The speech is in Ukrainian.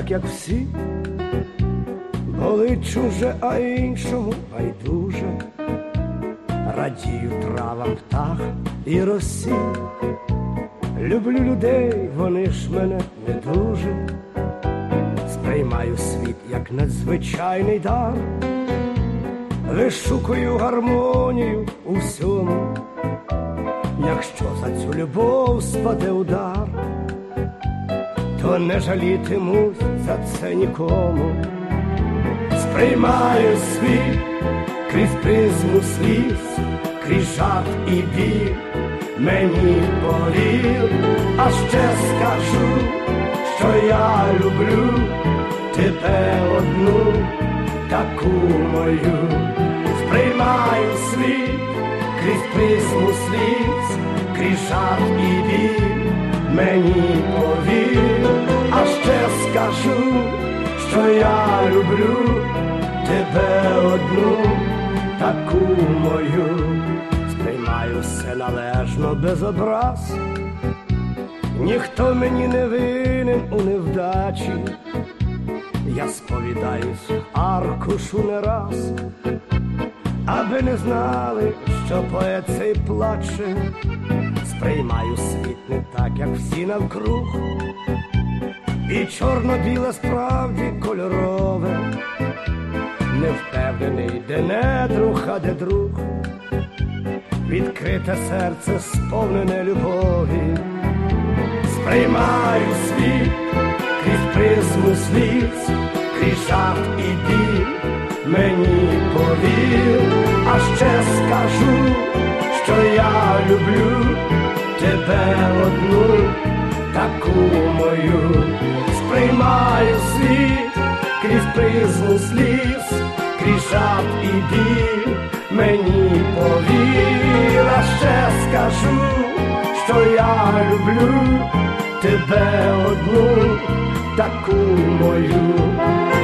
так, як всі, болить чуже, а іншому байдуже. Радію травам, птах і росі. Люблю людей, вони ж мене не дуже. Сприймаю світ, як надзвичайний дар. Вишукую гармонію у всьому. Якщо за цю любов спаде удар, то не жалітимусь за це нікому. Сприймаю світ крізь призму сліз, крізь жарт і біль. Мені болів, а ще скажу, що я люблю тебе одну, таку мою. Сприймаю світ крізь призму сліз, крізь жарт і біль. Мені повір, а ще скажу, що я люблю тебе одну, таку мою. Сприймаю все належно, без образ. Ніхто мені не винен у невдачі. Я сповідаюсь аркушу не раз, аби не знали, що поет цей плаче. Сприймаю світ не так, як всі навкруг, і чорно-біле справді кольорове. Не впевнений, де недруг, а де друг. Відкрите серце, сповнене любові. Сприймаю світ крізь призму сліз, крізь жарт і біль. Мені повір, а ще скажу, що я люблю тебе одну, таку мою. Сприймаю світ крізь призму сліз, крізь жарт і біль. Мені повір, а ще скажу, що я люблю тебе одну, таку мою.